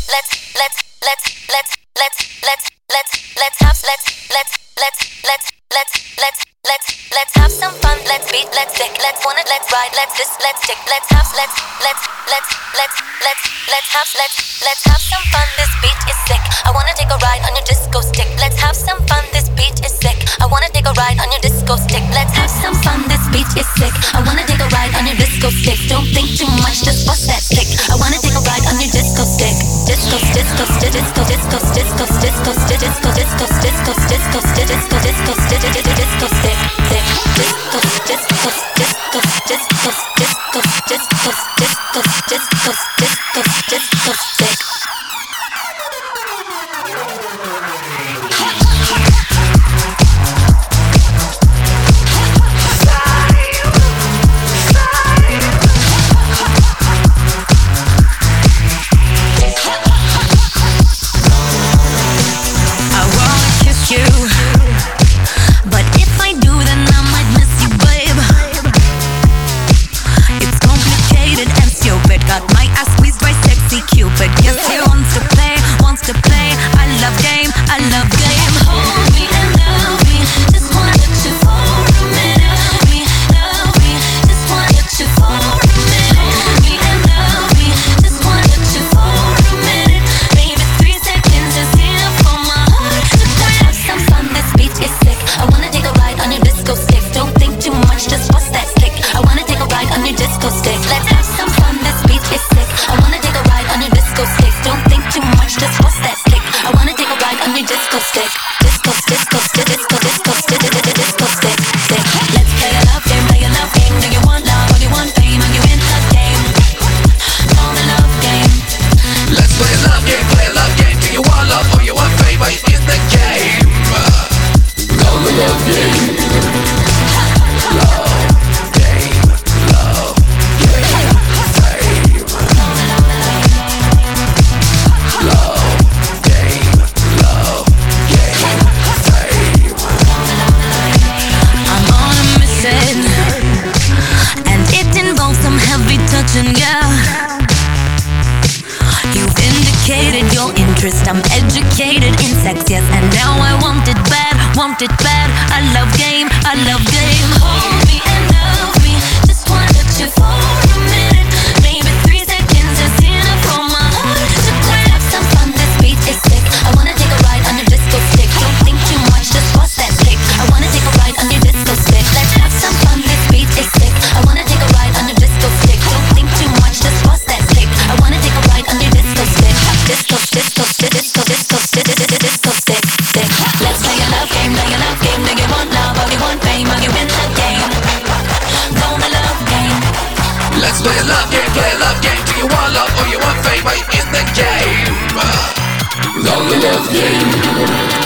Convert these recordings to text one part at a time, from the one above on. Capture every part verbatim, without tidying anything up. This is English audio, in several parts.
let's let's let's let's let's let's let's let's have let's let's let's let's let's let's let's let's have some fun. Let's beat, let's stick, let's wanna, let's ride, let's just let's stick, let's have let's let's let's let's let's let's have let's let's have some fun. This beat is sick. I wanna take a ride on your disco stick. Let's have some fun. This beat is sick. I wanna take a ride on your disco stick. Let's have some fun. This beat is sick. I wanna take a ride on your disco stick. Don't think too much, just bust that stick. I wanna take a ride on your disco stick. Disco, disco, disco, disco, disco, disco, disco, disco, disco, disco, disco, disco, disco, disco, disco stick. Disco, disco, disco, disco, disco, disco, disco, disco, disco, disco stick. I'm educated in sex, yes, and now I want it bad, want it bad. I love game, I love game. Hold me and love me, just wanna touch you for a minute. Maybe three seconds is enough for my heart to quit. Have some fun, this beat is sick. I wanna take a ride on your disco stick. Don't think too much, just bust that stick. I wanna take a ride on your disco stick. Let's have some fun, this beat is sick. I wanna take a ride on your disco stick. Don't think too much, just bust that stick. I wanna take a ride on your disco stick. Disco, disco, disco, disco, disco stick, stick. Let's play a love game, play a love game. Do you want love or you want fame? Are you in the game? Go the love game. Let's play a love game, play a love game. Do you want love or you want fame? Are you in the game? Go the love game.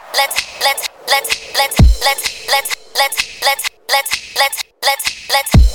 let's let's let's let's let's let's let's let's let's